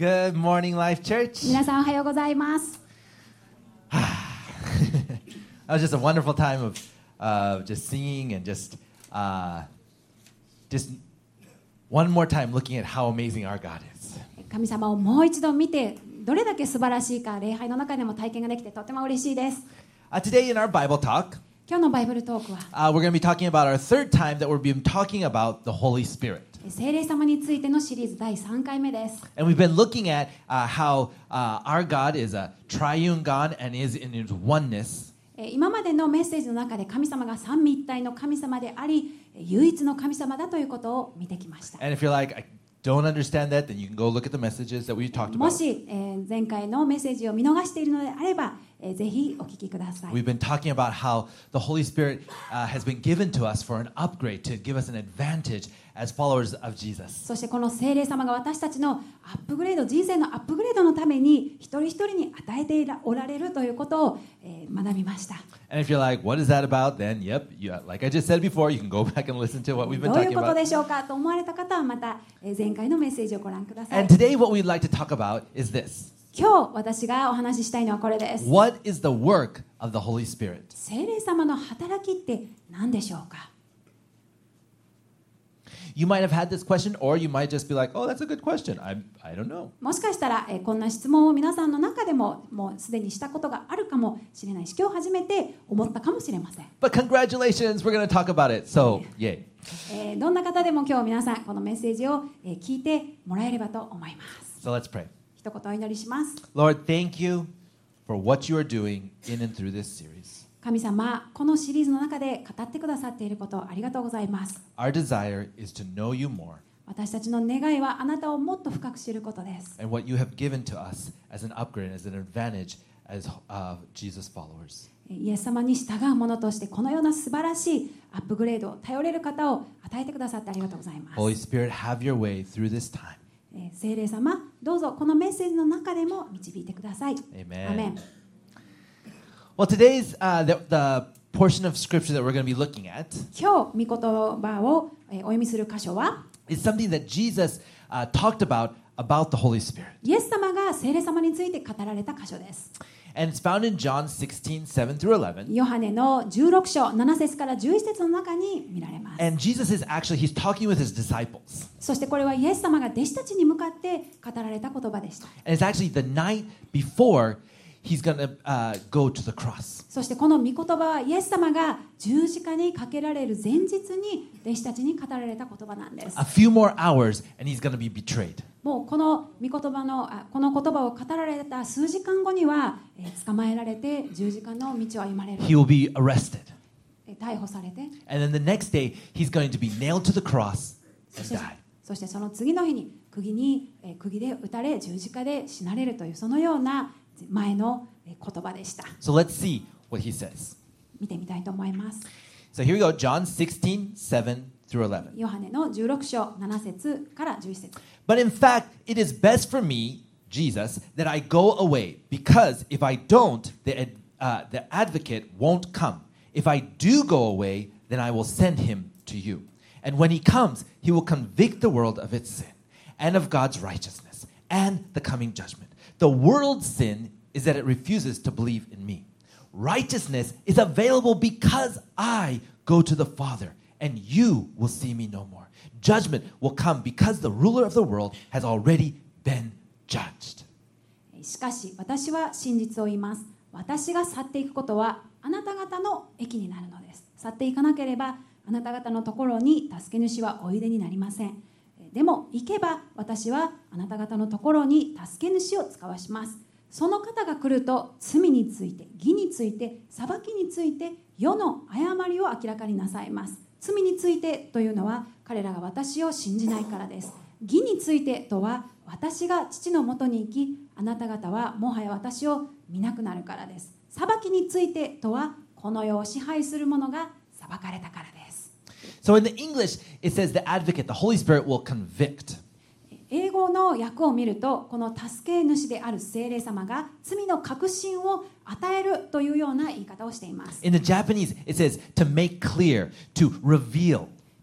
Good morning, Life Church. 皆さんおはようございます。 That was just a wonderful time of just singing and just one more time looking at how amazing our God is. 神様をもう一度見てどれだけ素晴らしいか礼拝の中でも体験ができてとても嬉しいです。 Today in our Bible talk, 今日のバイブルトークは we're going to be talking about our third time that we've been talking about the Holy Spirit. 聖霊様についてのシリーズ第3回目です。 And we've been looking at how our God is a triune God and is in his oneness. 今までのメッセージの中で神様が三位一体の神様であり唯一の神様だということを見てきました。 And if you're like, I don't understand that, then you can go look at the messages that we talked も about. し、前回のメッセージを見逃しているのであれば、ぜひお聞きください。 We've been talking about how the Holy Spirit has been given to us for an upgrade, to give us an advantage as followers of Jesus. そしてこの聖霊様が私たちのアップグレード、人生のアップグレードのために一人一人に与えておられるということを、学びました。 And if you're like, what is that about? Then, yep, like I just said before, you can go back and listen to what we've been どういう talking こと about. でしょうかと思われた方はまた前回のメッセージをご覧ください。 And today what we'd like to talk about is this. 今日私がお話ししたいのはこれです。 What is the work of the Holy Spirit? 聖霊様の働きって何でしょうか？ You might have had this question, or you might just be like, oh, that's a good question. I don't know. もしかしたらこんな質問を皆さんの中でももうすでにしたことがあるかもしれないし、今日初めて思ったかもしれません。 But congratulations, we're going to talk about it. So, yay. どんな方でも今日皆さんこのメッセージを聞いてもらえればと思います。 So let's pray. 一言お祈りします。 Lord, thank you for what you are doing in and through this series. 神様、このシリーズの中で語ってくださっていることをありがとうございます。 Our desire is to know you more 私たちの願いはあなたをもっと深く知ることです。 and what you have given to us as an upgrade, as an advantage as Jesus followers. イエス様に従う者としてこのような素晴らしいアップグレードを頼れる方を与えてくださってありがとうございます。 Holy Spirit, have your way through this time. 聖霊様、どうぞこのメッセージの中でも導いてください。 Amen. アメン。 Well, today's the portion of scripture that we're going to be looking at 今日、御言葉をお読みする箇所は is something that Jesus talked about the Holy Spirit. イエス様が聖霊様について語られた箇所です。 And it's found in John 16, 7 through 11. ヨハネの16章7節から11節の中に見られます。 And Jesus is actually, he's talking with his disciples. そしてこれはイエス様が弟子たちに向かって語られた言葉でした。 And it's actually the night before he's going to go to the cross. そしてこの御言葉はイエス様が十字架にかけられる前日に弟子たちに語られた言葉なんです。 A few more hours and he's going to be betrayed. もうこの御言葉のこの言葉を語られた数時間後には捕まえられて十字架の道を歩まれる。 He will be arrested. 逮捕されて、 And then the next day he's going to be nailed to the cross and die. そしてその次の日に釘で打たれ十字架で死なれるというそのような前の言葉でした。 So let's see what he says. 見てみたいと思います。 So here we go, John 16, 7 through 11. ヨハネの16章7節から11節。 But in fact, it is best for me, Jesus, that I go away, because if I don't, the advocate won't come. If I do go away, then I will send him to you. And when he comes, he will convict the world of its sin and of God's righteousness and the coming judgment. The world's sin is that it refuses to believe in me. Righteousness is available because I go to the Father, and you will see me no more. Judgment will come because the ruler of the world has already been judged. しかし私は真実を言います。私が去っていくことはあなた方の益になるのです。去っていかなければあなた方のところに助け主はおいでになりません。でも行けば私はあなた方のところに助け主を使わします。その方が来ると罪について、義について、裁きについて世の誤りを明らかになさいます。罪についてというのは彼らが私を信じないからです。義についてとは私が父のもとに行き、あなた方はもはや私を見なくなるからです。裁きについてとはこの世を支配する者が裁かれたからです。 So in the English, it says the advocate, the Holy Spirit will convict. 英語の訳を見るとこの助け主である聖霊様が罪の確信を与えるというような言い方をしています。 In the Japanese, it says to make clear, to reveal.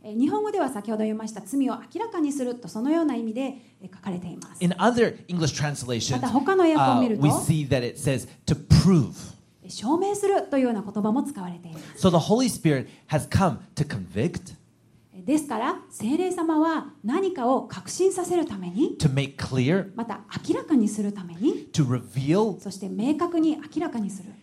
日本語では先ほど言いました罪を明らかにするとそのような意味で書かれています。 In other English translations, また他の訳を見ると we see that it says to prove. 証明するというような言葉も使われています。 So the Holy Spirit has come to convict, ですから聖霊様は何かを確信させるために、 to make clear, また明らかにするために、 to reveal そして明確に明らかにする、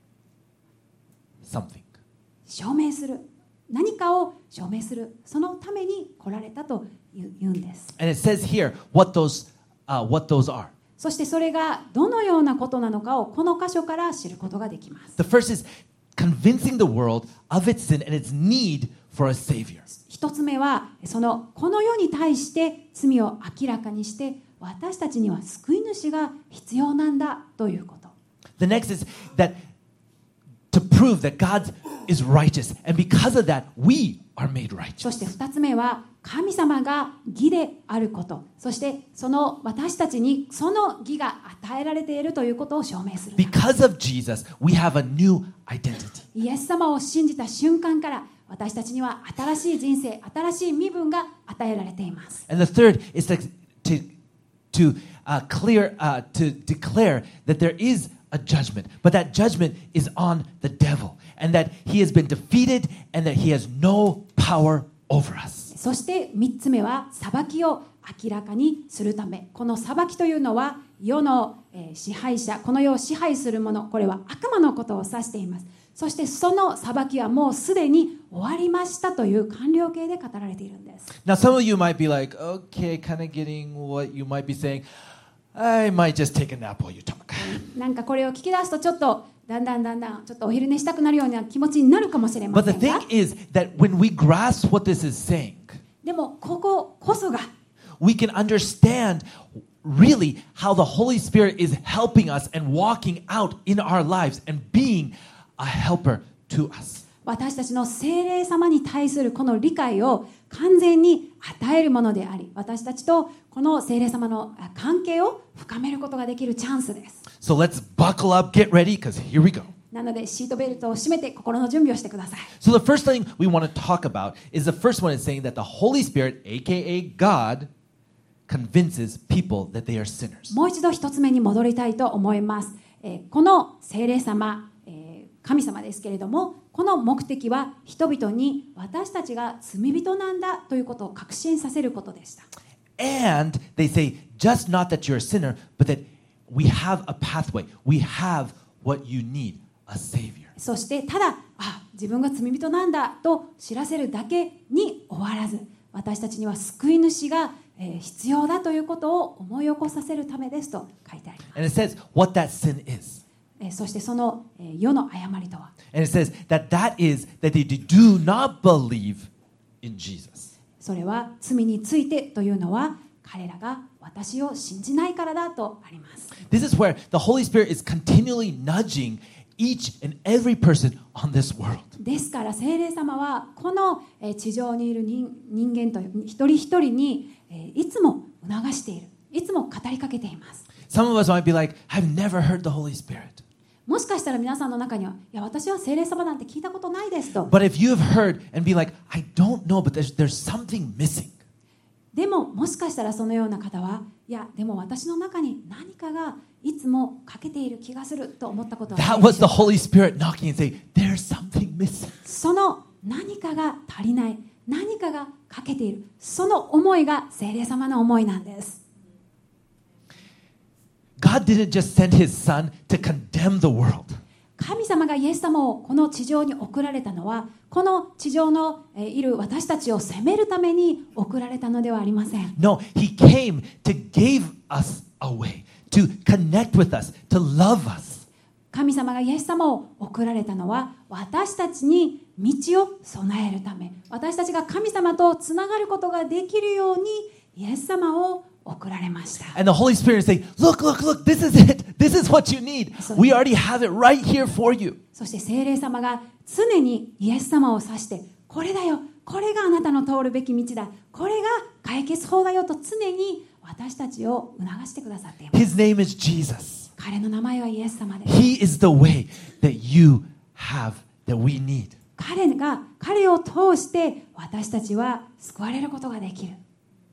something. 証明する、何かを証明する、そのために来られたと言うんです。 And it says here what those are. そしてそれがどのようなことなのかをこの箇所から知ることができます。 The first is convincing the world of its sin and its need for a Savior. 一つ目はこの世に対して罪を明らかにして私たちには救い主が必要なんだということ。 The next is that to prove that God is righteous, and because of that, we are made そ righteous. して二つ目は神様が義であること、そしてその私たちにその義が与えられているということを証明するため。 Because of Jesus, we have a new identity. イエス様を信じた瞬間から私たちには新しい人生、新しい身分が与えられています。 And the third is to declare that there is a judgment, but that judgment is on the devil, and that he has been defeated, and that he has no power over us. そして3つ目は裁きを明らかにするため。この裁きというのは世の支配者、この世を支配する者、これは悪魔のことを指しています。そしてその裁きはもうすでに終わりましたという完了形で語られているんです。 Now, some of you might be like, okay, kind of getting what you might be saying. I might just take a nap while you talk. なんかこれを聞き出すとちょっとだんだんちょっとお昼寝したくなるような気持ちになるかもしれま But せ the んが、 thing is that when we grasp what this is saying, でもこここそが we can understand really how the Holy Spirit is helping us and walking out in our lives and being a helper to us. 私たちの聖霊様に対するこの理解を完全に与えるものであり、私たちとこの聖霊様の関係を深めることができるチャンスです。 So let's buckle up, get ready, because here we go. なのでシートベルトを締めて心の準備をしてください。 So the first thing we want to talk about is the first one is saying that the Holy Spirit, aka God, convinces people that they are sinners. もう一度一つ目に戻りたいと思います。この聖霊様、神様ですけれども、この目的は人々に私たちが罪人なんだということを確信させることでした。 And they say, just not that you're a sinner, but that we have a pathway. We have what you need, a Savior. そしてただ自分が罪人なんだと知らせるだけに終わらず、私たちには救い主が必要だということを思い起こさせるためですと書いてあります。 And it says what that sin is. そしてその世の誤りとは、 And it says that is that they do not believe in Jesus. それは罪についてというのは彼らが私を信じないからだとあります。 This is where the Holy Spirit is continually nudging each and every person on this world. ですから聖霊様はこの地上にいる人間という一人一人にいつも促している、いつも語りかけています。 Some of us might be like, I've never heard the Holy Spirit. もしかしたら皆さんの中には、いや私は聖霊様なんて聞いたことないですと。 But if you have heard and be like, I don't know, but there's something missing. でももしかしたらそのような方は、いやでも私の中に何かがいつも欠けている気がすると思ったことはない That で was しょ the うか。 Holy Spirit knocking and saying, there's something missing. その何かが足りない、何かが欠けている、その思いが聖霊様の思いなんです。 God didn't just send his son to condemn the world. 神様がイエス様をこの地上に送られたのは、この地上のいる私たちを責めるために送られたのではありません。 No, he came to give us a way, to connect with us, to love us. 神様がイエス様を送られたのは私たちに道を備えるため、私たちが神様とつながることができるようにイエス様を送られました。 And the Holy Spirit is saying, look, this is it. This is what you need. We already have it right here for you. そして聖霊様が常にイエス様を指して、これだよ、これがあなたの通るべき道だ、これが解決法だよと常に私たちを促してくださっています。 His name is Jesus. 彼の名前はイエス様です。 He is the way that you have, that we need. 彼を通して私たちは救われることができる。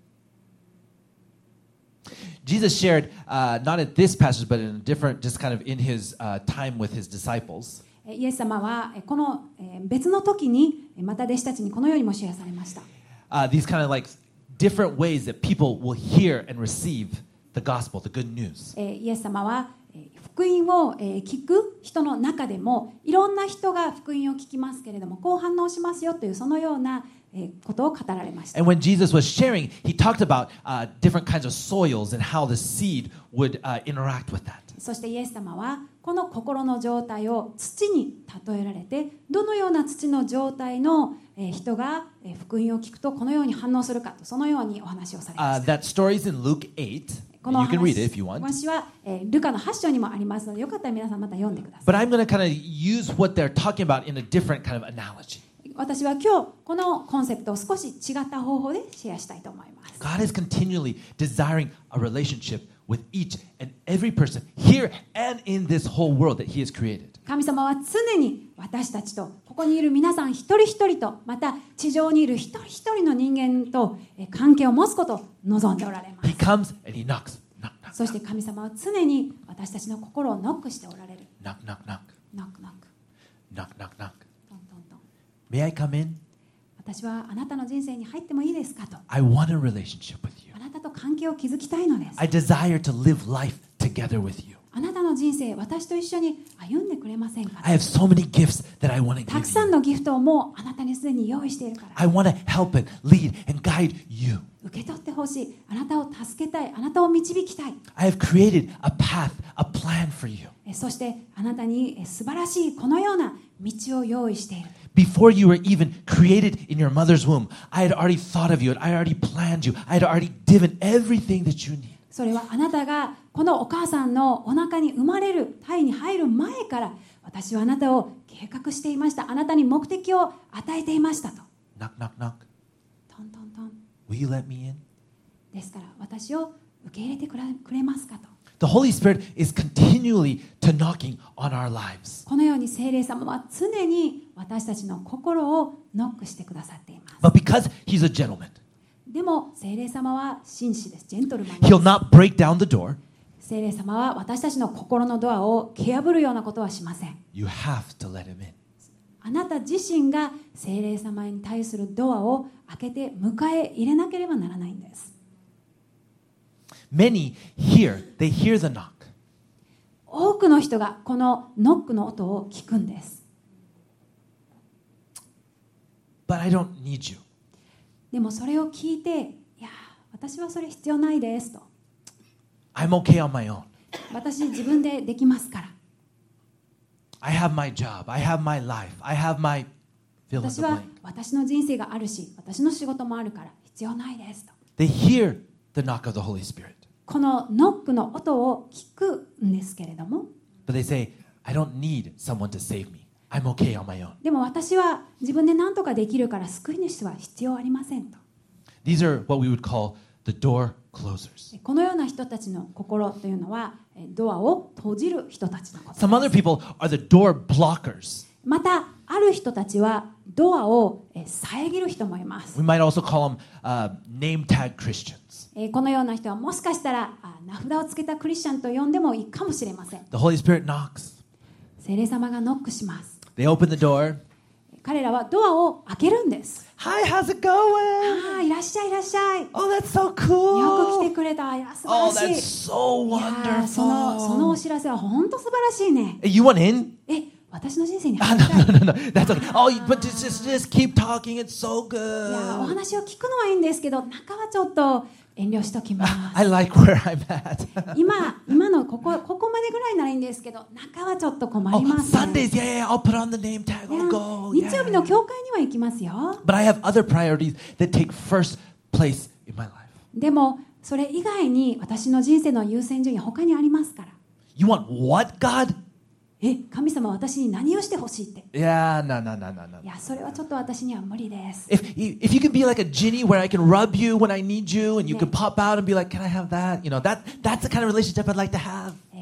Jesus shared, not at this passage, but in a different, just kind of in his time with his disciples. イエス様はこの別の時にまた弟子たちにこのようにもシェアされました。 These kind of like different ways that people will hear and receive the gospel, the good news. イエス様は福音を聞く人の中でもいろんな人が福音を聞きますけれどもこう反応しますよというそのようなことを語られました。 And when Jesus was sharing, he talked about different kinds of soils and how the seed would interact with that. そしてイエス様はこの心の状態を土に例えられてどのような土の状態の人が福音を聞くとこのように反応するかとそのようにお話をされました。 That story is in Luke 8. この You can read it if you want. 話はルカの8章にもありますのでよかったら皆さんまた読んでください。 But I'm going to kind of use what they're talking about in a different kind of analogy. 私は今日このコンセプトを少し違った方法でシェアしたいと思います。 God is continually desiring a relationship with each and every person here and in this whole world that He has created. 神様は常に私たちとここにいる皆さん一人一人とまた地上にいる一人一人の人間と関係を持つことを望んでおられます。 He comes and He knocks. Knock, knock, そして神様は常に私たちの心をノックしておられる。 knock, knock, knock, ノックノック。 knock, knock, knock. トントントン。 May I come in? 私はあなたの人生に入ってもいいですかと。 I want a relationship with you. あなたと関係を築きたいのです。 I desire to live life together with you. あなたの人生、私と一緒に歩んでくれませんか。 I have so many gifts that I want to たく give さん you. のギフトをもうあなたにすでに用意しているから。 I want to help and lead and guide you. 受け取ってほしい。あなたを助けたい。あなたを導きたい。 I have created a path, a plan for you. そしてあなたに素晴らしいこのような道を用意している。 Before you were even created in your mother's womb, I had already thought of you and I had already planned you. I had already given everything that you need. それはあなたがこのお母さんのお腹に生まれる胎に入る前から私はあなたを計画していました。あなたに目的を与えていましたと。 Knock, knock, knock. トントントン。 Will you let me in? ですから私を受け入れてくれますかと。 The Holy Spirit is continually to knocking on our lives. このように聖霊様は常に私たちの心をノックしてくださっています。 But because He's a gentleman, でも聖霊様は紳士です。ジェントルマンです。 He'll not break down the door. 聖霊様は私たちの心のドアを蹴破るようなことはしません。 You have to let Him in. あなた自身が聖霊様に対するドアを開けて迎え入れなければならないんです。 Many they hear the knock. 多くの人がこのノックの音を聞くんです。 But I don't need you. でもそれを聞いて、いや、私はそれ必要ないですと。 I'm okay on my own. 私自分でできますから。 I have my job. I have my life. I have my fill in 私 the は blank. 私の人生があるし、私の仕事もあるから必要ないですと。 They hear the knock of the Holy Spirit. このノックの音を聞くんですけれども、 But they say, I don't need someone to save me. I'm okay on my own. でも私は自分で何とかできるから救い主は必要ありませんと。 These are what we would call the door closers. このような人たちの心というのはドアを閉じる人たちのこと。 Some other people are the door blockers. またある人たちはドアを遮る人もいます。 We might also call them name tag Christians. このような人はもしかしたら名札をつけたクリスチャンと呼んでもいいかもしれません。 The Holy Spirit knocks. 聖霊様がノックします。 They open the door. 彼らはドアを開けるんです。 Hi, how's it going? ああ、いらっしゃいいらっしゃい。よ Oh, that's so く cool. 来てくれた。いや、素 Oh, 晴らしい。 that's so いやそのお wonderful. 知らせは本当素晴らしいね。 Hey, you want in? 私の人生に Ah, 入り no, たい。 no, no, no. That's okay. Oh, but just keep talking. It's so いや、お good. 話を聞くのはいいんですけど、中はちょっと遠慮しときます。 I like where I'm at. 今のここまでぐらいならいいんですけど、中はちょっと困 Oh, ります、ね。 Sundays, yeah, I'll put on the name tag. いや I'll go. 日曜日の Yeah. 教会には行きますよ。 But I have other priorities that take first place in my life. でも、それ以外に私の人生の優先順位は他にありますから。 You want what, God? 神様は私に何をしてほしいって。 Yeah, no, no, no, no, no. いや、それはちょっと私には無理です。 If you can be like a genie where I can rub you when I need you and you can pop out and be like, can I have that? You know, that's the kind of relationship I'd like to have.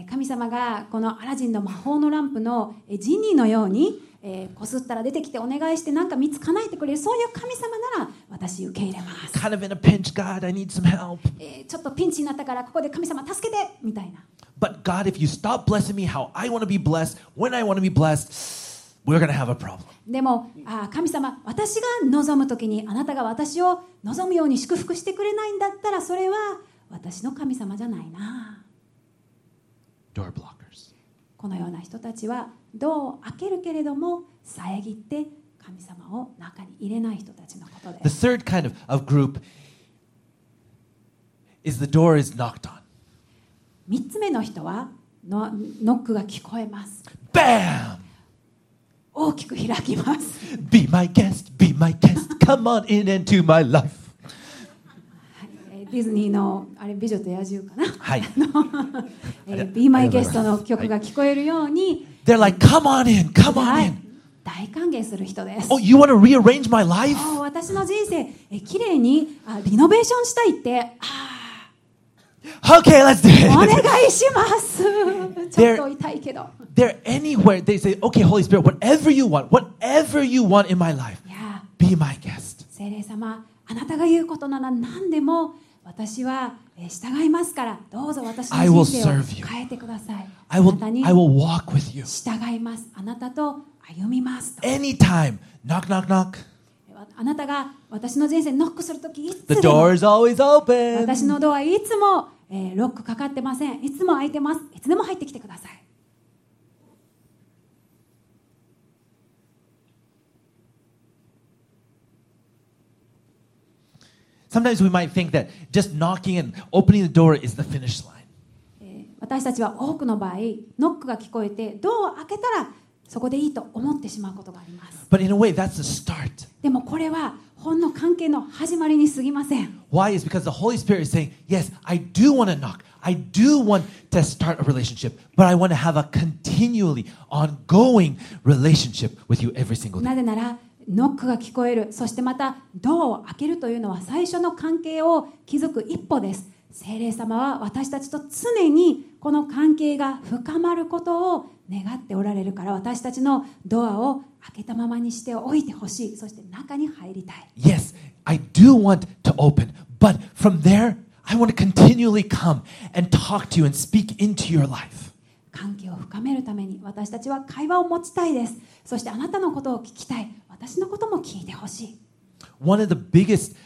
神様がこのアラジンの魔法のランプのジニーのようにこすったら出てきてお願いしてなんか3つ叶えてくれる、そういう神様なら私受け入れます。 Kind of in a pinch, God, I need some help. ちょっとピンチになったからここで神様助けてみたいな。 But God, if you stop blessing me how I want to be blessed, when I want to be blessed, we're going to have a problem. でも神様、私が望むときにあなたが私を望むように祝福してくれないんだったら、それは私の神様じゃないな。 Door blockers. このような人たちはドアを開けるけれども遮って神様を中に入れない人たちのことで The す。 third kind of group is the door is knocked on. 3つ目の人はノックが聞こえます。 Bam! 大きく開きます。 Be my guest, be my guest. Come on in into my life. ディズニーのあれ美女と野獣かな。 はい。 Be My Guest の曲が聞こえるように、 They're like, come on in, come on はい in. 大歓迎する人です。 Oh, you want to rearrange my life? 私の人生きれいにリノベーションしたいって、 Okay, let's do お it. 願いします。ちょっと痛いけど。 They're anywhere. They say, okay, Holy Spirit, whatever you want in my life, いや、 be my guest. 聖霊様、あなたが言うことなら何でも私は従いますから、どうぞ私の人生を変えてください。あ I な will, たに I will walk with you. 従います。あなたと歩みますと。 Anytime. Knock, knock, knock. あなたが私の人生にノックするとき、いつ The でも door is always open. 私のドアいつも、ロックかかってません。いつも開いてます。いつでも入ってきてください。 Sometimes we might think that just knocking and opening the door is the finish line. 私たちは多くの場合、ノックが聞こえてドアを開けたらそこでいいと思ってしまうことがあります。 But in a way, that's the start. でもこれはほんの関係の始まりに過ぎません。 Why? Is because the Holy Spirit is saying, yes, I do want to knock. I do want to start a relationship, but I want to have a continually ongoing relationship with you every single day. なぜならノックが聞こえる、そしてまたドアを開けるというのは最初の関係を築く一歩です。聖霊様は私たちと常にこの関係が深まることを願っておられるから、私たちのドアを開けたままにしておいてほしい。そして中に入りたい。 Yes, I do want to open, but from there, I want to continually come and talk to you and speak into your life. 関係を深めるために私たちは会話を持ちたいです。そしてあなたのことを聞きたい。私のことも聞いてほしい。 One of the biggest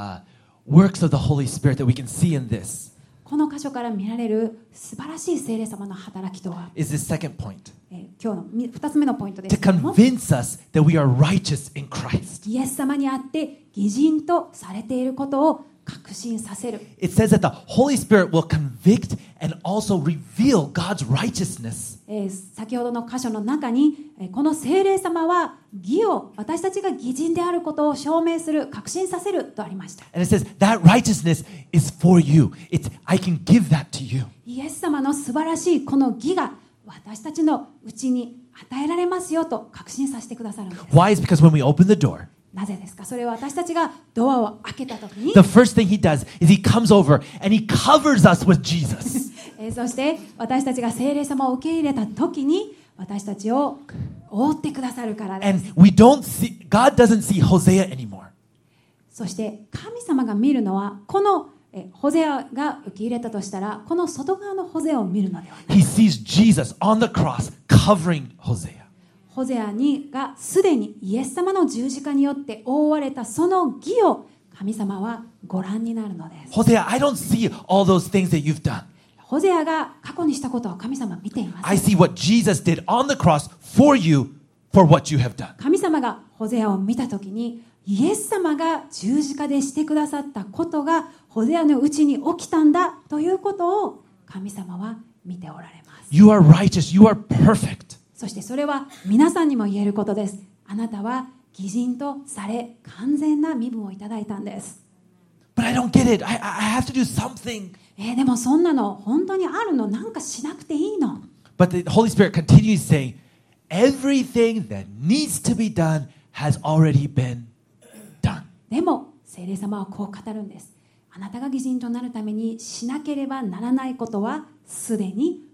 works of the Holy Spirit that we can see in this この箇所から見られる素晴らしい聖霊様の働きとは、 is this second point. 今日の2つ目のポイントで To すけれども、 convince us that we are righteous in Christ. イエス様にあって義人とされていることを確信させる。 It says that the Holy Spirit will convict and also reveal God's righteousness. 先ほどの箇所の中にこの聖霊様は義を、私たちが義人であることを証明する、確信させるとありました。 And it says that righteousness is for you. I can give that to you. イエス様の素晴らしいこの義が私たちのうちに与えられますよと確信させてくださるんです。 Why? Is because when we open the door, なぜですか？それは私たちがドアを開けたときに the first thing he does is he comes over and he covers us with Jesus. そして私たちが聖霊様を受け入れたときに私たちを覆ってくださるからです。 And we don't see, God doesn't see Hosea anymore. そして神様が見るのはこのホゼアが受け入れたとしたらこの外側のホゼアを見るのではない。 He sees Jesus on the cross covering Hosea. ホゼアにがすでにイエス様の十字架によって覆われたその義を神様はご覧になるのです。 Hosea, I don't see all those things that you've done. ホゼアが過去にしたことは神様は見ています。 I see what Jesus did on the cross for you for what you have done. 神様がホゼアを見たときにイエス様が十字架でしてくださったことがホゼアのうちに起きたんだということを神様は見ておられます。 You are righteous. You are perfect. そしてそれは皆さんにも言えることです。あなたは義人とされ完全な身分をいただいたんです。 But I don't get it. I have to do something. でもそんなの本当にあるの？なんかしなくていいの？ But the Holy Spirit continues saying, everything that needs to be done has already been done. でも聖霊様はこう語るんです。あなたが義人となるためにしなければならないことはすでに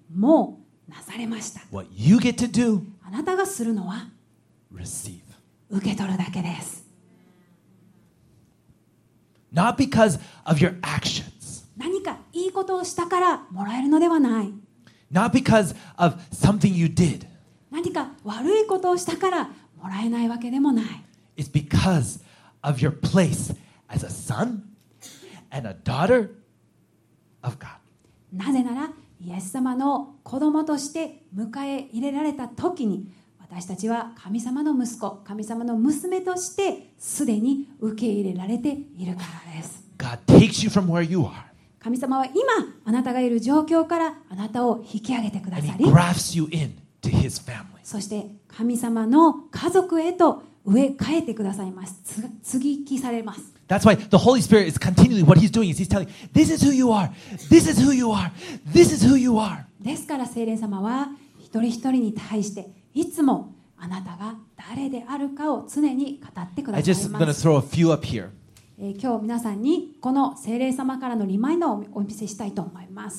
もうなされました。 What you get to do, あなたがするのは receive. 受け取るだけです。 Not because of your actions. 何かいいことをしたからもらえるのではない。 Not because of something you did. 何か悪いことをしたからもらえないわけでもない。 It's because of your place as a son and a daughter of God. なぜならイエス様の子供として迎え入れられた時に私たちは神様の息子、神様の娘としてすでに受け入れられているからです。 God takes you from where you are 神様は今あなたがいる状況からあなたを引き上げてくだ and さ He り、 grafts you into His family. そして神様の家族へと植え替えてくださいます。接ぎ木されます。 That's why the Holy Spirit is continually, what He's doing is He's telling, this is who you are, this is who you are, this is who you are. ですから聖霊様は一人一人に対していつもあなたが誰であるかを常に語ってくだ I さい just ま going to す。 throw a few up here. 今日皆さんにこの聖霊様からのリマインダーをお見せしたいと思います。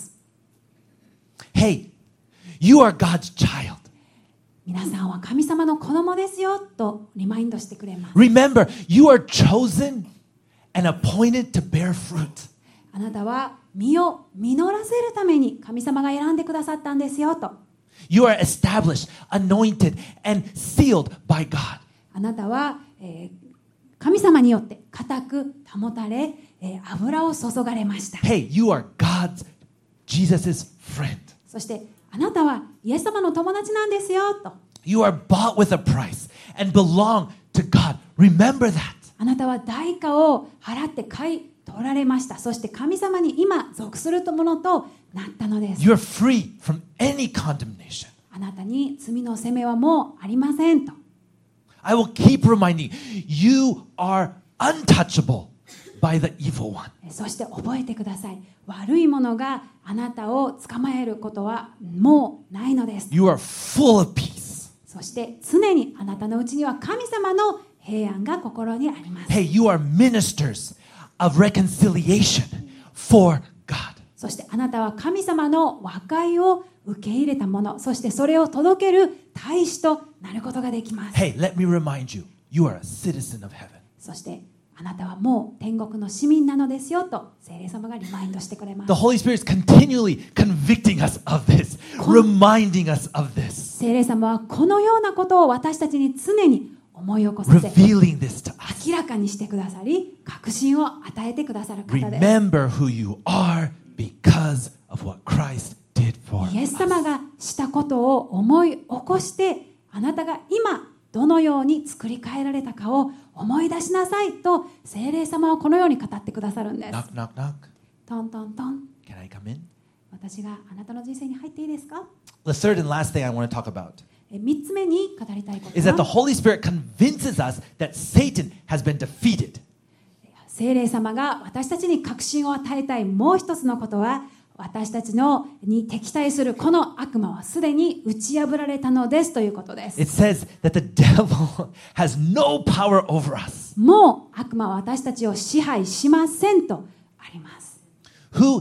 Hey, you are God's child. 皆さんは神様の子供ですよとリマインドしてくれます。 Remember, you are chosen and appointed to bear fruit. あなたは実を実らせるために神様が選んでくださったんですよと。 You are established, anointed, and sealed by God. あなたは、神様によって固く保たれ、油を注がれました。 Hey, you are God's, Jesus' friend. そしてあなたはイエス様の友達なんですよと。 You are bought with a price and belong to God. Remember that. あなたは代価を払って買い取られました。そして神様に今属するものとなったのです。 You're free from any condemnation. あなたに罪の責めはもうありませんと。 I will keep reminding you, you are untouchable by the evil one. そして覚えてください。悪いものがあなたを捕まえることはもうないのです。 You are full of peace. そして常にあなたのうちには神様の平安が心にあります。 Hey, you are ministers of reconciliation for God. そしてあなたは神様の和解を受け入れたもの、そしてそれを届ける大使となることができます。 Hey, let me remind you, you are a citizen of heaven. そしてあなたはもう天国の市民なのですよと聖霊様がリマインドしてくれます。 The Holy Spirit is continually convicting us of this, reminding us of this, 聖霊様はこのようなことを私たちに常に思い起こさせ、 revealing this to us. 明らかにしてくださり、確信を与えてくださる方です。 Remember who you are because of what Christ did for イエ us. ス様がしたことを思い起こして、あなたが今どのように作り変えられたかを思い出しなさいと聖霊様はこのように語ってくださるんです。 Knock, knock, knock. トントントン。 Can I come in? 私があなたの人生に入っていいですか？ The third and last thing I want to talk about 3つ目に語りたいこと is that the は、 Holy Spirit convinces us that Satan has been defeated. 聖霊様が私たちに確信を与えたいもう一つのことは、私たちのに敵対するこの悪魔はすでに打ち破られたのですということです。 It says that the devil has no power over us. もう悪魔は私たちを支配しませんとあります。 Who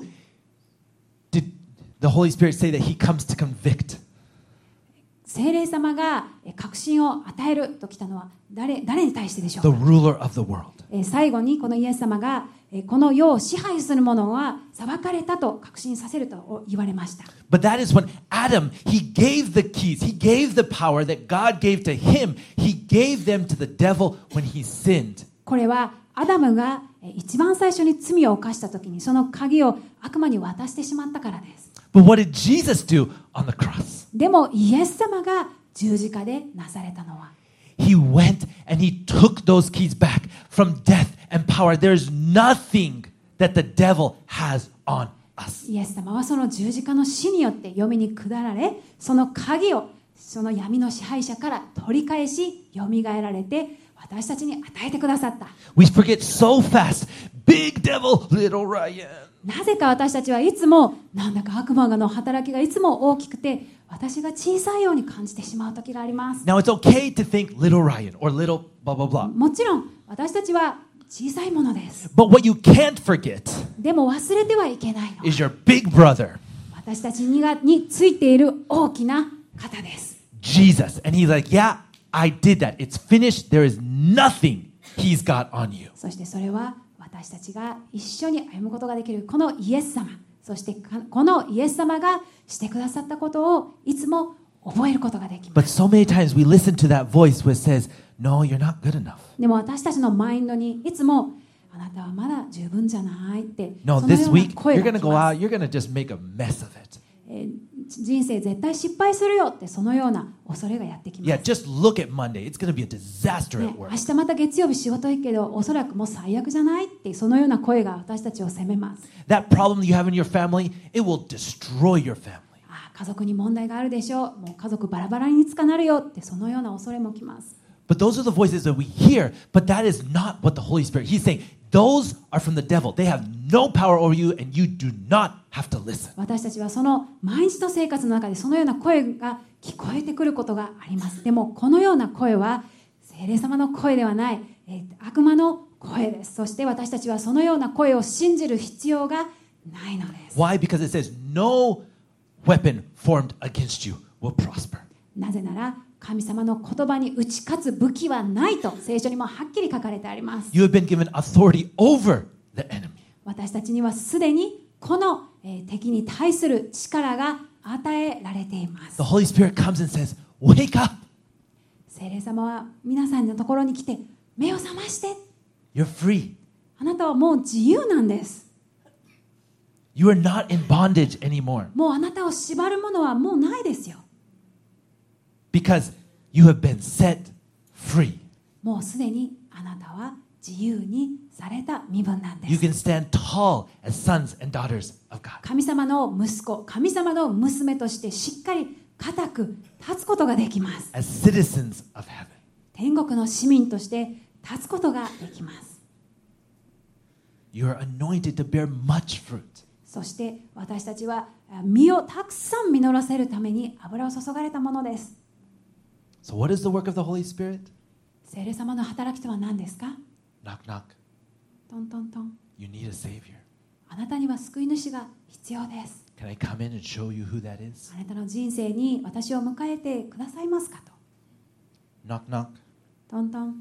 did the Holy Spirit say that he comes to convict? 聖霊様が確信を与えるときたのは誰に対してでしょう The か？ ruler of the world. 最後にこのイエス様がこの世を支配する者は裁かれたと確信させると言われました。 But that is when Adam, he gave the keys, he gave the power that God gave to him. He gave them to the devil when he sinned. これはアダムが一番最初に罪を犯したときにその鍵を悪魔に渡してしまったからです。 But what did Jesus do on the cross? でもイエス様が十字架でなされたのは、 He went and he took those keys back from death and power. There's nothing that the devil has on us. イエス様はその十字架の死によって読みに下られ、その鍵をその闇の支配者から取り返し、よみがえられて私たちに与えてくださった。 We forget so fast. Big devil, little Ryan. なぜか私たちはいつもなんだか悪魔の働きがいつも大きくて私が小さいように感じてしまう時があります。 Now it's okay to think little Ryan or little blah, blah, blah. もちろん私たちは小さいものです。 But what you can't forget でも忘れてはいけないの。 is your big brother, 私たちについている大きな方です。 Jesus. And he's like, yeah, I did that. It's finished. There is nothing he's got on you. そしてそれは私たちが一緒に歩むことができるこのイエス様、そしてこのイエス様がしてくださったことをいつも覚えることができま But す。 so many times we listen to that voice which says, no, you're not good enough. でも私たちのマインドにいつもあなたはまだ十分じゃないって No, そのよ this うな week 声 you're が going to 来 go ま out, す。 you're going to just make a mess of it. 人生絶対失敗するよってそのような恐れがやってきます。 Yeah, just look at Monday. It's going to be a disaster ね at work. 明日また月曜日仕事行くけどおそらくもう最悪じゃないってそのような声が私たちを責めます。 That problem you have in your family, it will destroy your family. 家族に問題があるでしょう、もう家族バラバラにいつかなるよってそのような恐れもきます。 But those are the voices that we hear, but that is not what the Holy Spirit, he's saying, those are from the devil. They have no power over you and you do not have to listen. 私たちはその毎日の生活の中でそのような声が聞こえてくることがあります。でもこのような声は聖霊様の声ではない、悪魔の声です。そして私たちはそのような声を信じる必要がないのです。 Why? Because it says, no weapon formed against you will prosper. なぜなら神様の言葉に打ち勝つ武器はないと聖書にもはっきり書かれてあります。 You have been given authority over the enemy. 私たちにはすでにこの敵に対する力が与えられています。 The Holy Spirit comes and says, wake up. 聖霊様は皆さんのところに来て目を覚まして、 You're free. あなたはもう自由なんです。 You are not in bondage anymore もうあなたを縛るものはもうないですよ。 because you have been set free. もうすでにあなたは自由にされた身分なんで You す。 can stand tall as sons and daughters of God. 神様の息子、神様の娘としてしっかり固く立つことができます。 As citizens of heaven. 天国の市民として立つことができます。 You are anointed to bear much fruit. そして私たちは実をたくさん実らせるために油を注がれたものです。 So what is the work of the Holy Spirit? 聖霊様の働きとは何ですか？ Knock, knock. トントントン。 You need a Savior. あなたには救い主が必要です。 Can I come in and show you who that is? あなたの人生に私を迎えてくださいますかと。 Knock, knock. トントン。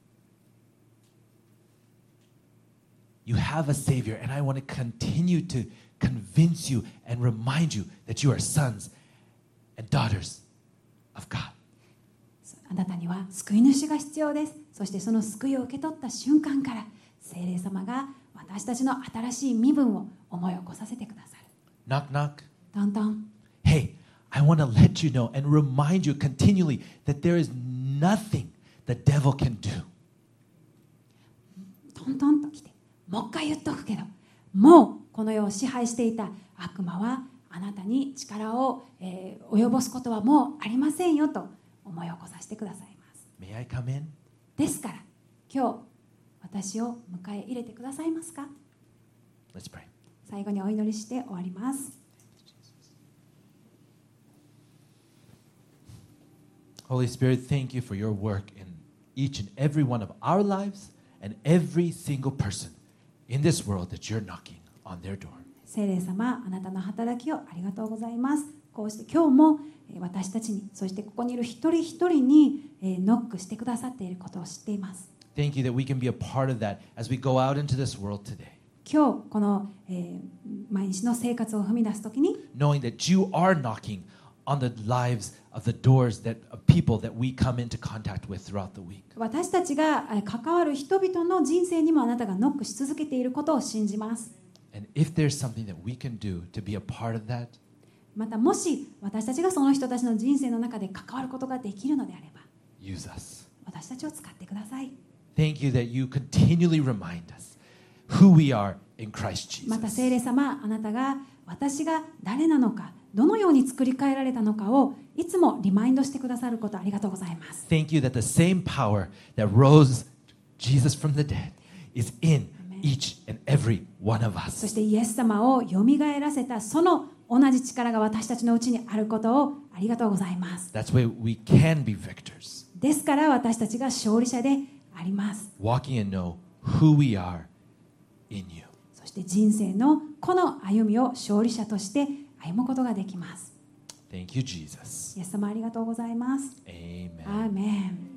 You have a Savior, and I want to continue to convince you and remind you that you are sons and daughters of God. あなたには救い主が必要です。そしてその救いを受け取った瞬間から聖霊様が私たちの新しい身分を思い起こさせてくださる。 Knock, knock. トントン。 Hey, I want to let you know and remind you continually that there is nothing the devil can do. トントンと来て、もう一回言っとくけど、もうこの世を支配していた悪魔はあなたに力を、及ぼすことはもうありませんよと思い起こさせてくださいます。 May I come in? ですから今日私を迎え入れてくださいますか？ Let's pray. 最後にお祈りして終わります。 Holy Spirit, thank you for your work in each and every one of our lives and every single person in this world that you're knocking on their door. 聖霊様、あなたの働きをありがとうございます。こうして今日も私たちに、そしてここにいる一人一人にノックしてくださっていることを知っています。 Thank you that we can be a part of that as we go out into this world today, 今日この、毎日の生活を踏み出すときに knowing that you are knocking on the lives of the doors that of people that we come into contact with throughout the week. 私たちが関わる人々の人生にもあなたがノックし続けていることを信じます。 And if there's something that we can do to be a part of that, またもし私たちがその人たちの人生の中で関わることができるのであれば use us. 私たちを使ってください。 Thank you that you continually remind us who we are in Christ また Jesus. 聖霊様、あなたが私が誰なのか、どのように作り変えられたのかをいつもリマインドしてくださることありがとうございます。 Thank you that the same power that rose Jesus from the dead is in each and every one of そ us. してイエス様をよみがえらせたその同じ力が私たちのうちにあることをありがとうございます。 That's why we can be victors, ですから私たちが勝利者であります。 walking and know who we are in you. そして人生のこの歩みを勝利者として歩むことができます。 Thank you, Jesus. イエス様ありがとうございます。 Amen. アーメン。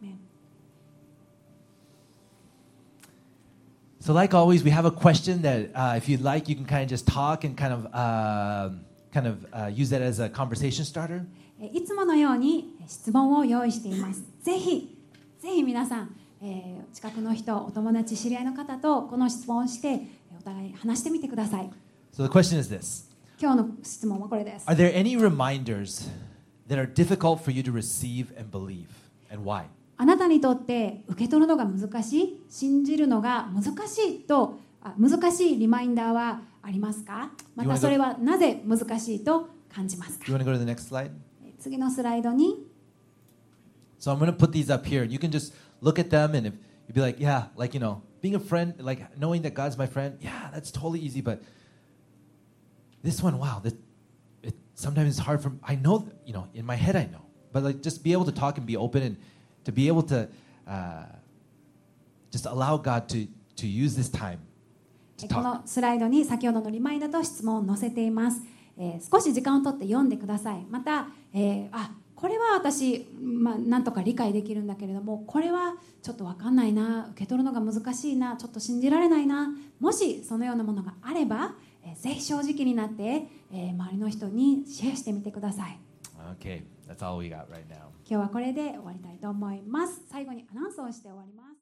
So, like always, we have a question that if you'd like, you can kind of just talk and kind of use that as a conversation starter. いつものように質問を用意しています。ぜひ皆さん、近くの人、お友達、知り合いの方とこの質問をしてお互い話してみてください。 So, the question is this: 今日の質問はこれです。 Are there any reminders that are difficult for you to receive and believe, and why? あなたにとって受け取るのが難しい、信じるのが難しいリマインダーはありますか？またそれはなぜ難しいと感じますか？ Do you want to go to the next slide? 次のスライドに So I'm going to put these up here. You can just look at them and if you'd be like, yeah, like, you know, being a friend, like knowing that God's my friend, yeah, that's totally easy. But this one, wow, sometimes it's hard for, I know, you know, in my head I know. But like just be able to talk and be open and to be able to just allow God to use this time to こ talk. のスライドに先ほどのリマインダーと質問を載せています。少し時間をとって読んでください。また、これは私、なんとか理解できるんだけれども、これはちょっと分かんないな、受け取るのが難しいな、ちょっと信じられないな、もしそのようなものがあれば、ぜひ正直になって、周りの人にシェアしてみてください。 Okay, that's all we got right now. 今日はこれで終わりたいと思います。最後にアナウンスをして終わります。